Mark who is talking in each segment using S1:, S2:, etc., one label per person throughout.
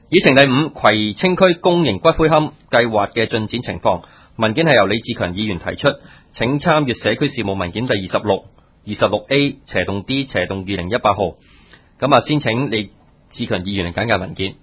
S1: 議程第5，葵青區公營骨灰龕計劃嘅進展情況。文件係由李志強議員提出，請參閱社區事務文件第26、26A/D/2018號。咁啊，先請李志強議員嚟簡介文件。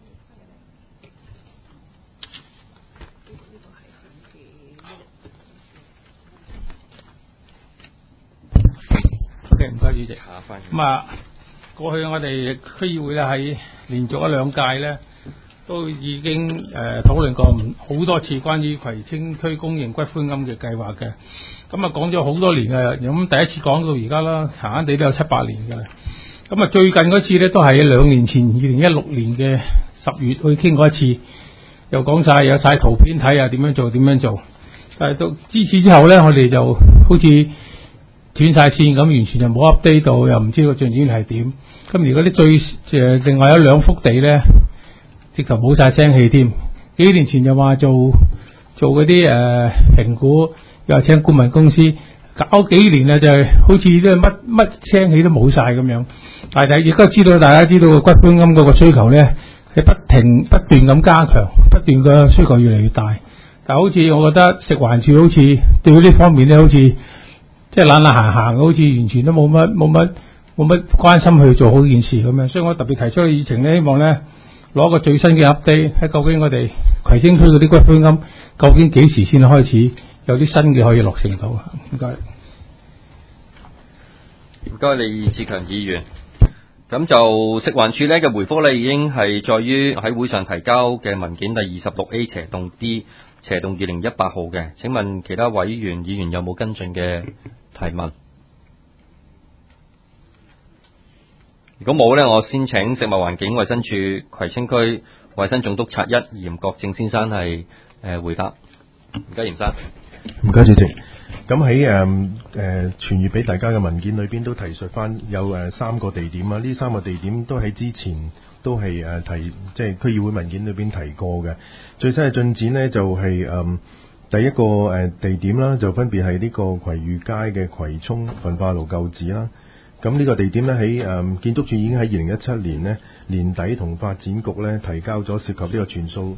S2: 唔該主席。咁啊，過去我哋區議會咧喺連續2屆咧，都已經討論過好多次關於葵青區公營骨灰龕嘅計劃嘅。咁啊講咗好多年嘅，咁第一次講到而家啦，閒閒地都有7-8年嘅啦。咁啊最近嗰次咧都係2年前2016年嘅10月去傾過一次，又講晒有晒圖片睇啊，點樣做。但係到自此之後咧，我哋就好似斷晒線咁，完全就冇 update 到，又唔知個進展係點。咁而嗰啲另外有2幅地咧，直頭冇晒聲氣添。幾年前就話做嗰啲評估，又話請顧問公司搞幾年啦，就係好似都乜聲氣都冇晒咁樣。但係亦都大家知道個骨灰龕嗰個需求咧係不斷咁加強，不斷個需求越嚟越大。但係好似我覺得食環署好似對呢方面咧，好似即係懶行，好似完全都冇乜關心去做好件事咁樣，所以我特別提出嘅議程咧，希望咧攞個最新嘅 update， 喺究竟我哋葵青區嗰啲骨灰龕究竟幾時先開始有啲新嘅可以落成到？唔該。
S1: 唔該，李志強議員。咁就食環署咧嘅回覆咧，已經係在於喺會上提交嘅文件第 26A/D/2018號嘅。請問其他委員議員有冇跟進嘅提問？如果冇咧，我先請食物環境衛生署葵青區衛生總督察1嚴國正先生係回答。唔該，嚴生。
S3: 唔該，主席。咁喺傳閱俾大家嘅文件裏邊都提述翻有3個地點啊，呢3個地點都喺之前都係即係區議會文件裏邊提過嘅。最新嘅進展呢，就係第一個地點啦，就分別係呢個葵裕街嘅葵涌焚化爐舊址啦。咁呢個地點呢，喺建築署已經喺2017年呢年底同發展局呢提交咗涉及呢個全數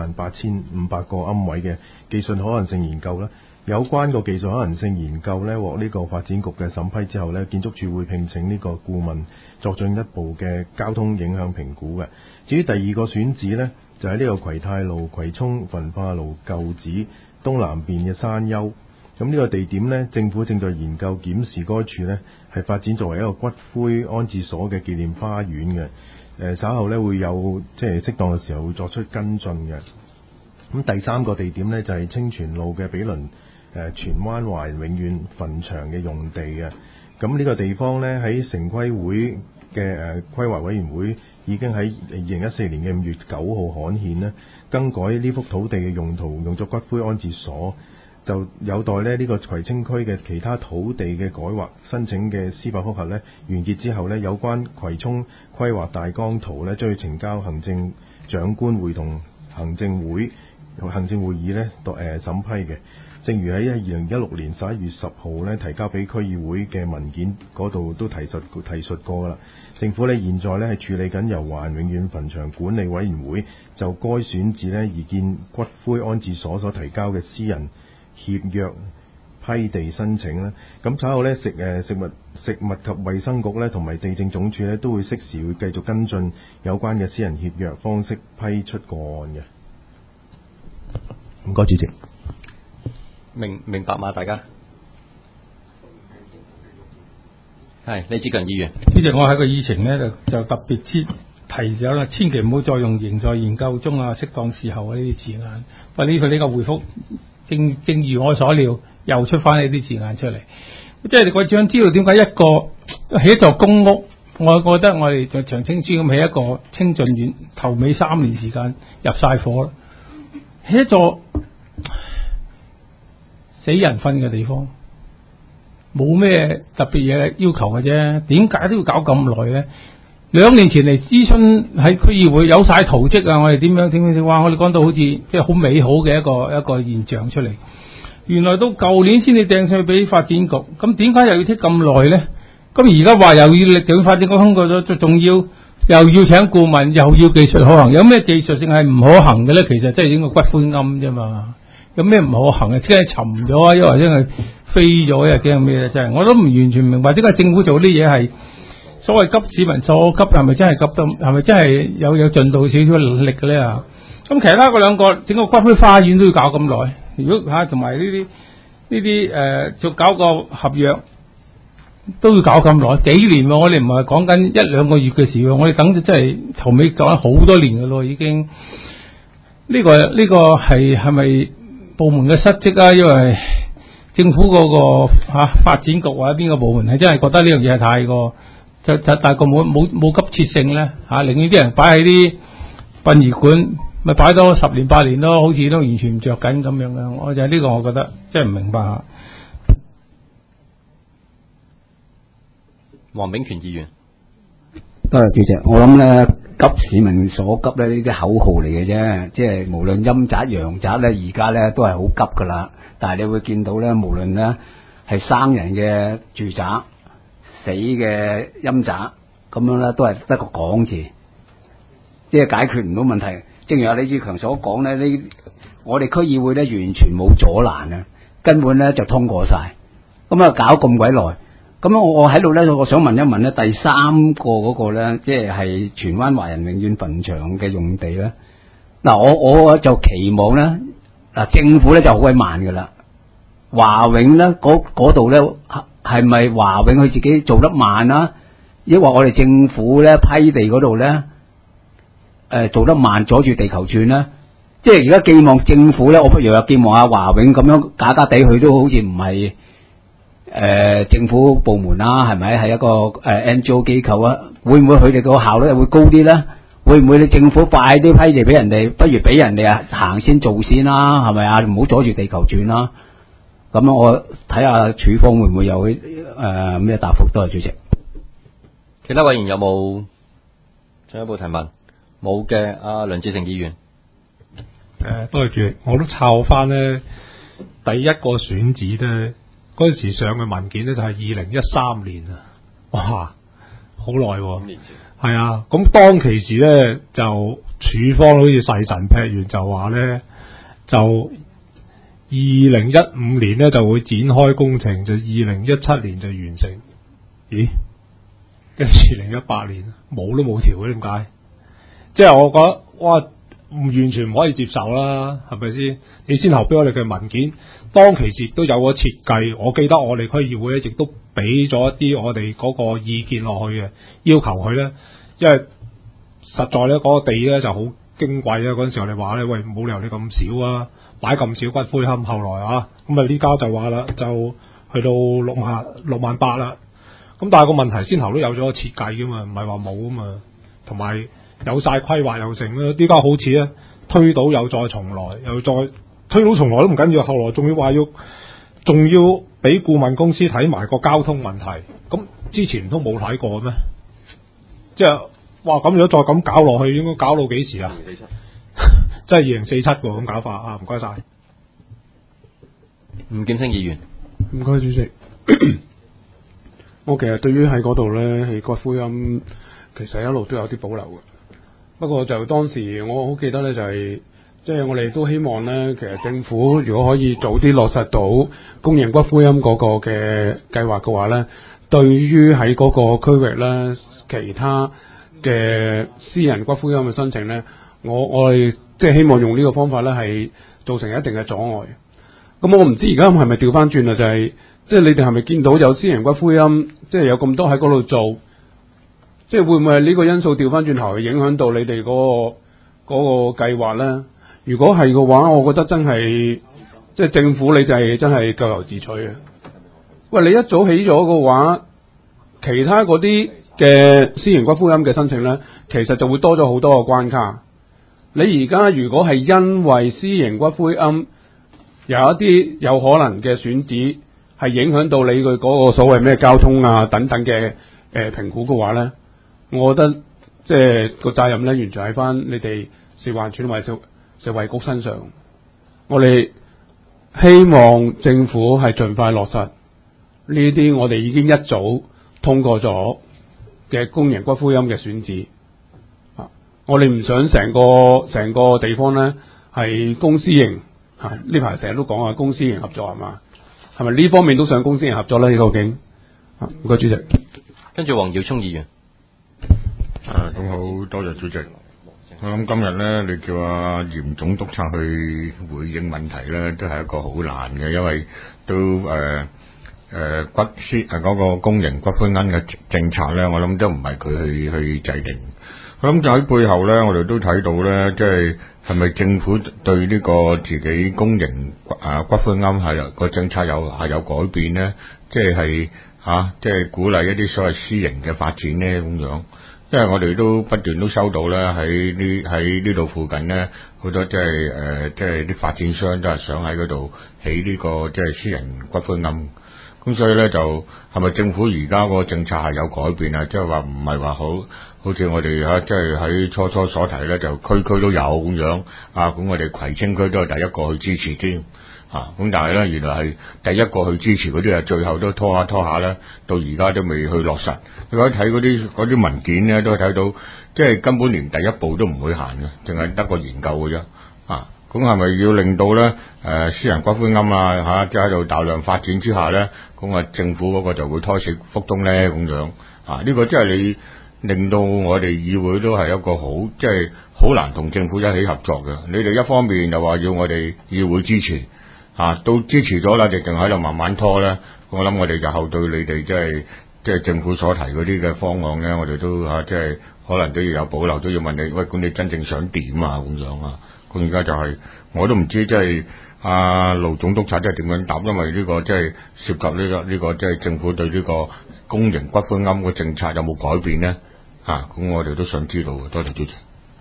S3: 68,500個龕位嘅技術可能性研究啦。有關個技術可能性研究呢，獲呢個發展局嘅審批之後呢，建築署會聘請呢個顧問作進一步嘅交通影響評估嘅。至於第2個選址呢，就喺呢個葵泰路葵涌焚化爐舊址東南邊嘅山丘。咁呢個地點呢，政府正在研究檢視該處呢係發展作為一個骨灰安置所嘅紀念花園嘅。稍後呢會有即係適當嘅時候會作出跟進嘅。咁第3個地點呢，就係清泉路嘅毗鄰荃灣華人永遠墳場嘅用地嘅。咁呢個地方呢，喺城規會嘅規劃委員會已經喺2014年嘅5月9號刊憲呢，更改呢幅土地嘅用途用作骨灰安置所。就有待呢個葵青區嘅其他土地嘅改劃申請嘅司法覆核呢完結之後呢，有關葵涌規劃大綱圖呢將要呈交行政長官會同行政會議呢審批嘅。正如喺2016年11月10號呢提交俾區議會嘅文件嗰度都提述過啦。政府呢現在呢係處理緊由華人永遠墳場管理委員會就該選址呢而建骨灰安置所提交嘅私人協約批地申請啦。咁稍後呢食物及衛生局呢同埋地政總署呢都會適時會繼續跟進有關嘅私人協約方式批出個案嘅。唔該，主席。
S1: 明白嘛？大家係李志強議員。
S2: 主席，我喺個議程呢就特別提咗啦，千祈唔好再用仍在研究中啊、適當時候呢啲字眼。不過呢個回覆正如我所料，又出翻呢啲字眼出嚟。即係我想知道點解起一座公屋，我覺得我哋就長青村咁起一個清俊苑，頭尾3年時間入晒伙啦，起一座死人瞓嘅地方，冇咩特別嘢要求嘅啫，點解都要搞咁耐咧？2年前嚟諮詢喺區議會有晒圖則啊，我哋點樣哇！我哋講到好似即係好美好嘅一個現象出嚟，原來到舊年先至掟上去俾發展局，咁點解又要剔咁耐咧？咁而家話又要力發展局通過咗，仲要又要請顧問，又要技術可行，有咩技術性係唔可行嘅咧？其實即係整個骨灰龕啫嘛，有咩唔可行啊？即係沉咗啊，因為真係飛咗，又驚咩咧？真係我都唔完全明白，點解政府做啲嘢係所謂急市民所急，係咪真係急得？係咪真係有盡到少少力嘅咧啊？咁其他嗰兩個整個骨灰花園都要搞咁耐，如果同埋呢啲就搞個合約都要搞咁耐，幾年喎？我哋唔係講緊一兩個月嘅事喎，我哋等咗真係頭尾講咗好多年嘅咯，已經。呢個係咪部門嘅失職啊？因為政府嗰個發展局或者邊個部門係真係覺得呢樣嘢係太過就大過冇急切性咧嚇，寧願啲人擺喺啲殯儀館，咪擺多10年8年咯，好似都完全唔着緊咁樣嘅。我就係呢個，我覺得真係唔明白嚇。
S1: 黃炳權議員，
S4: 多謝主席。我諗咧，急市民所急咧，呢啲口號嚟嘅啫。即係無論陰宅陽宅咧，而家咧都係好急噶啦。但係你會見到咧，無論咧係生人嘅住宅、死嘅陰宅，咁樣咧都係得個講字，即係解決唔到問題。正如阿李志強所講咧，呢我哋區議會咧完全冇阻攔啊，根本咧就通過晒。咁啊搞咁鬼耐。咁我喺度咧，我想問一問咧，第三個嗰個咧，即係荃灣華人永遠墳場嘅用地咧。嗱，我就期望咧，嗱政府咧就好鬼慢噶啦。華永咧嗰度咧，係咪華永佢自己做得慢啊？抑或我哋政府咧批地嗰度咧，做得慢，阻住地球轉咧？即係而家寄望政府咧，我不如又寄望阿華永咁樣假假地，佢都好似唔係。政府部門啦，係咪係一個NGO 機構啊？會唔會佢哋個效率會高啲咧？會唔會你政府快啲批地俾人哋，不如俾人哋行先做先啦？係咪啊？唔好阻住地球轉啦。咁樣我睇下處方會唔會有咩答覆？多謝主席。
S1: 其他委員有冇進一步提問？冇嘅，阿梁志成議員。
S5: 多謝主席，我都抄翻咧第一個選址咧。嗰陣時上嘅文件咧就係2013年啊，哇，好耐喎，係啊，咁當其時咧就處方好似細神劈完就話咧，就2015年咧就會展開工程，就2017年就完成。咦？跟住2018年冇都冇調嘅，點解？即係我覺得哇！完全唔可以接受啦，係咪先？你先後俾我哋嘅文件，當其時都有個設計，我記得我哋區議會咧亦都俾咗一啲我哋嗰個意見落去嘅，要求佢咧，因為實在咧嗰個地咧就好矜貴啊！嗰陣時我哋話咧，喂，冇理由你咁少啊，擺咁少骨灰龕。後來啊，咁啊呢家就話啦，就去到68000啦。咁但係個問題先後都有咗個設計噶嘛，唔係話冇啊嘛，同埋。有晒規劃又成啦，呢家好似咧推倒又再重來，又再推倒重來都唔緊要，後來仲要俾顧問公司睇埋個交通問題，咁之前都冇睇過咩？即係哇，咁如果再咁搞落去，應該搞到幾時啊？2047，即係2047喎，咁搞法啊！唔該晒。
S1: 吳劍星議員，
S6: 唔該主席。我其實對於喺嗰度咧，喺骨灰龕，其實一路都有啲保留嘅。不過就當時我好記得咧，就係即係我哋都希望咧，其實政府如果可以早啲落實到公營骨灰龕嗰個嘅計劃嘅話咧，對於喺嗰個區域咧，其他嘅私人骨灰龕嘅申請咧，我哋即係希望用呢個方法咧，係造成一定嘅阻礙。咁我唔知而家係咪調翻轉啦，就係即係你哋係咪見到有私人骨灰龕，即係有咁多喺嗰度做？即係會唔會係呢個因素調翻轉頭去影響到你哋嗰個計劃咧？如果係嘅話，我覺得真係即係政府你就係真係咎由自取啊！喂，你一早起咗嘅話，其他嗰啲嘅私營骨灰龕嘅申請咧，其實就會多咗好多個關卡。你而家如果係因為私營骨灰龕有一啲有可能嘅選址係影響到你嘅嗰個所謂咩交通啊等等嘅評估嘅話咧，我覺得即係個責任咧，完全喺翻你哋食環署同埋食衞局身上。我哋希望政府係盡快落實呢啲我哋已經一早通過咗嘅公營骨灰龕嘅選址， 我哋唔想成個地方咧係公私營嚇，呢排成日都講話公私營合作係嘛？係咪呢方面都想公私營合作咧？究竟？唔該，主席。
S1: 跟住黃耀聰議員。
S7: 咁好多謝主席。我諗今日咧，你叫阿嚴總督察去回應問題咧，都係一個好難嘅，因為都骨絲嗰個公營骨灰龕嘅政策咧，我諗都唔係佢去制定。我諗就喺背後咧，我哋都睇到咧，即係咪政府對呢個自己公營骨灰龕係個政策係有改變咧？即係即係鼓勵一啲所謂私營嘅發展咧咁樣。因為我哋都不斷都收到咧，喺呢度附近咧，好多即係啲發展商都係想喺嗰度起呢個即係私人骨灰龕。咁所以咧就係咪政府而家個政策係有改變啊？即係話唔係話好似我哋即係喺初所提咧，就區區都有咁樣啊。咁我哋葵青區都係第一個去支持添。咁但係咧，原來係第一個去支持嗰啲啊，最後都拖下咧，到而家都未去落實。你可以睇嗰啲文件咧，都睇到，即係根本連第一步都唔會行嘅，淨係得個研究嘅啫。咁係咪要令到咧私人骨灰龕即係喺度大量發展之下咧，咁政府嗰個就會胎死腹中咧咁樣？呢個即係你令到我哋議會都係一個好即係好難同政府一起合作嘅。你哋一方面又話要我哋議會支持。都支持咗啦，就淨喺度慢慢拖咧。我諗我哋日後對你哋即係政府所提嗰啲嘅方案咧，我哋都即係可能都要有保留，都要問你喂，咁你真正想點啊咁樣啊？咁而家就係我都唔知，即係盧總督察即係點樣答，因為呢個即係涉及呢個即係政府對呢個公營骨灰龕嘅政策有冇改變咧？咁我哋都想知道嘅。多謝主席。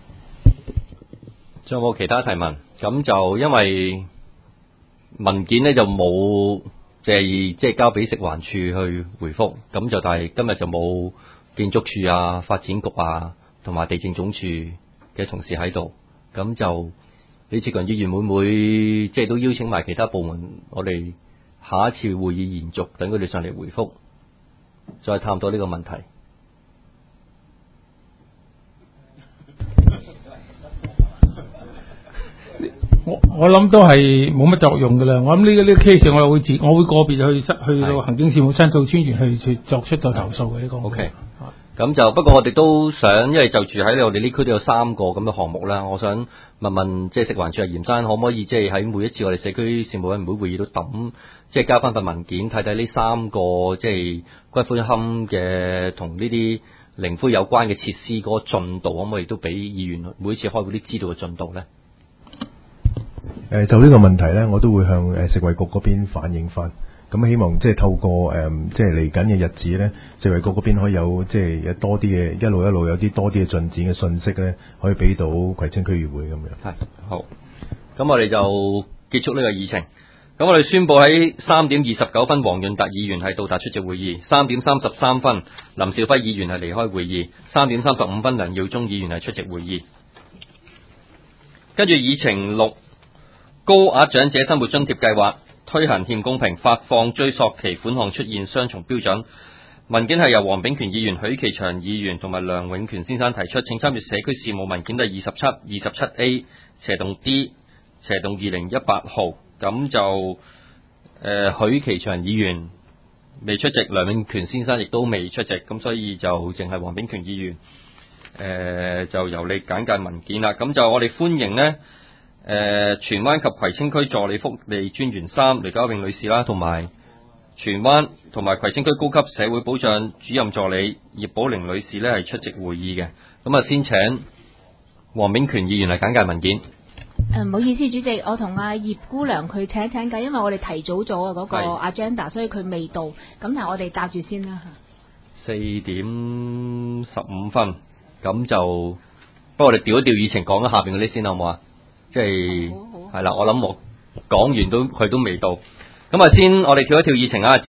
S1: 仲有冇其他提問？咁就因為文件咧就冇即係交俾食環署去回覆，咁就但係今日就冇建築署啊、發展局啊同埋地政總署嘅同事喺度，咁就李志強議員會唔會即係都邀請埋其他部門，我哋下一次會議延續，等佢哋上嚟回覆，再探討呢個問題。
S2: 我諗都係冇乜作用噶啦。我諗呢個 case 我會個別去到行政事務申訴專員去作出個投訴嘅呢個。
S1: OK。咁就不過我哋都想，因為就住喺我哋呢區都有3個咁嘅項目啦。我想問即係食環署嚴生可唔可以即係喺每一次我哋社區事務委員會會議都即係交翻份文件睇睇呢3個即係骨灰龕嘅同呢啲靈灰有關嘅設施嗰個進度，可唔可以都俾議員每一次開會都知道嘅進度咧？
S3: 就呢個問題咧，我都會向食衛局嗰邊反映翻。咁希望即係透過即係嚟緊嘅日子咧，食衛局嗰邊可以有即係有多啲嘅一路有啲多啲嘅進展嘅信息咧，可以俾到葵青區議會咁樣。
S1: 係好，咁我哋就結束呢個議程。咁我哋宣布喺3點29分，黃潤達議員係到達出席會議。3點33分，林兆輝議員係離開會議。3點35分，梁耀忠議員係出席會議。跟住議程6，高額長者生活津貼計劃推行欠公平，發放追溯期款項出現雙重標準。文件係由黃炳權議員、許其祥議員同埋梁永權先生提出，請參閱社區事務文件第27A /D /2018號。咁就許其祥議員未出席，梁永權先生亦都未出席，咁所以就淨係黃炳權議員就由你簡介文件啦。咁就我哋歡迎呢荃灣及葵青區助理福利專員3雷家穎女士啦，同埋荃灣同埋葵青區高級社會保障主任助理葉寶玲女士呢係出席會議嘅。咁啊，先請黃炳權議員嚟簡介文件。
S8: 唔好意思，主席，我同阿葉姑娘佢請偈，因為我哋提早咗啊嗰個 agenda， 所以佢未到。咁但係我哋答住先啦嚇。
S1: 4點15分，咁就不過我哋調一調議程，講咗下邊嗰啲先好唔好啊？即係係啦，我諗我講完佢都未到。咁啊，先我哋跳一跳議程啊。